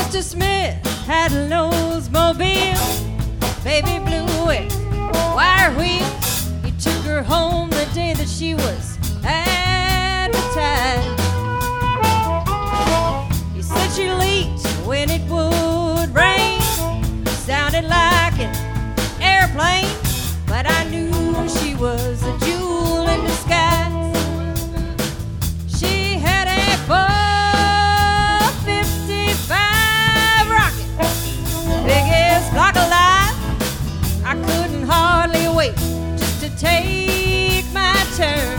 Mr. Smith had an Oldsmobile, baby blue it, wire wheels. He took her home the day that she was advertised. He said she leaked when it would rain, sounded like an airplane, but I knew she was a jewel in disguise. She had a 455 rocket, biggest block alive. I couldn't hardly wait just to take my turn,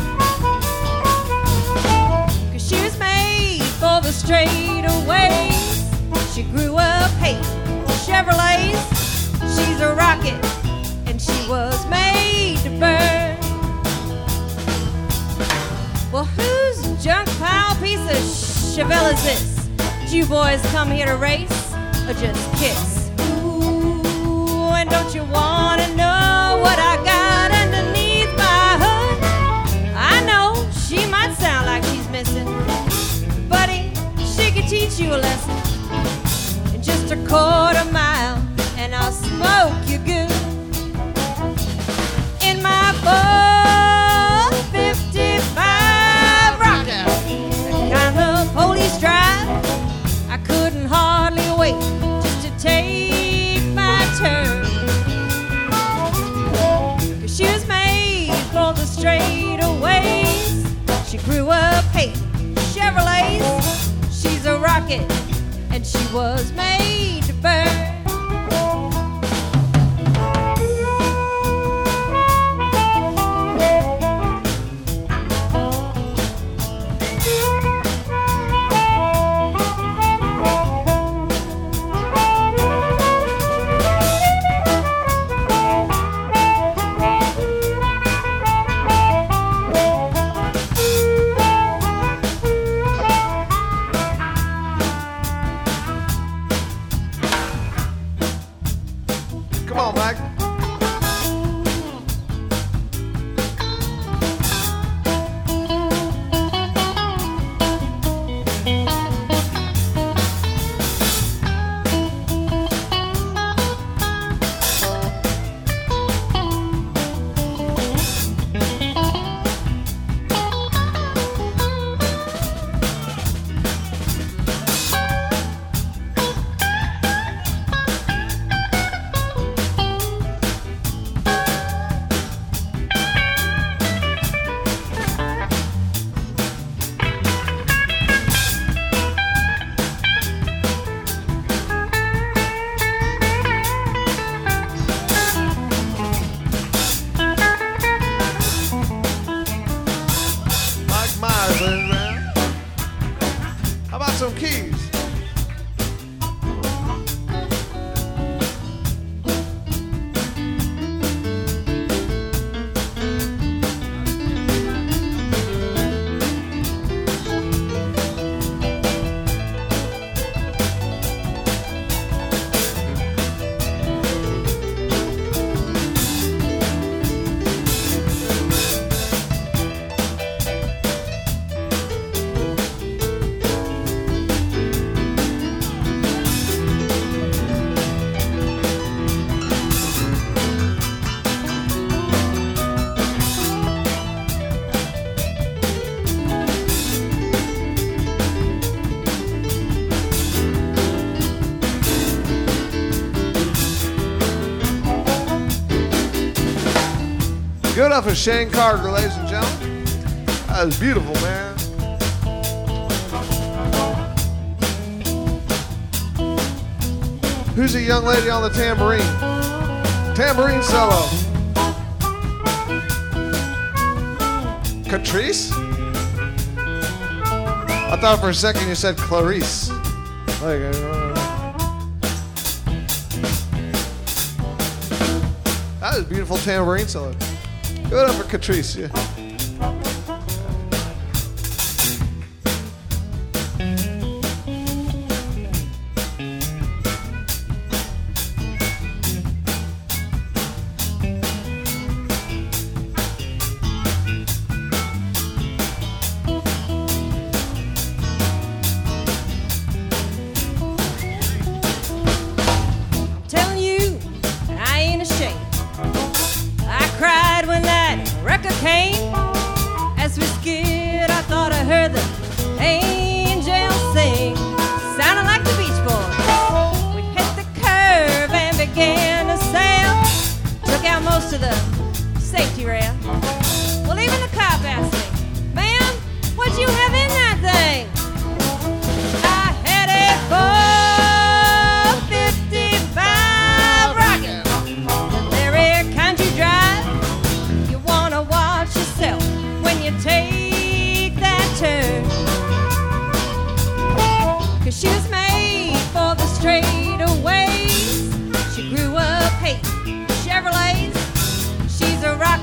'cause she was made for the straightaways. She grew up hating Chevrolets. She's a rocket and she was made to burn. Well, whose junk pile piece of Chevelle is this? Did you boys come here to race or just kiss? Ooh, and don't you wanna know what I got underneath my hood? I know she might sound like she's missing, buddy, she could teach you a lesson in just a quarter mile, and I'll smoke you good. In my 455 rocket, the kind the police drive, I couldn't hardly wait just to take my turn, 'cause she was made for the straightaways. She grew up hating Chevrolets. She's a rocket and she was made to burn. How about some keys? Good enough for Shane Carter, ladies and gentlemen. That was beautiful, man. Who's a young lady on the tambourine? Tambourine solo. Catrice? I thought for a second you said Clarice. That was a beautiful tambourine solo. Good up for Catrice, yeah.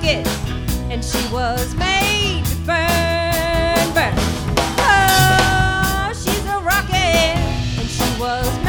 biscuit, and she was made to burn, burn. Oh, she's a rocket, and she was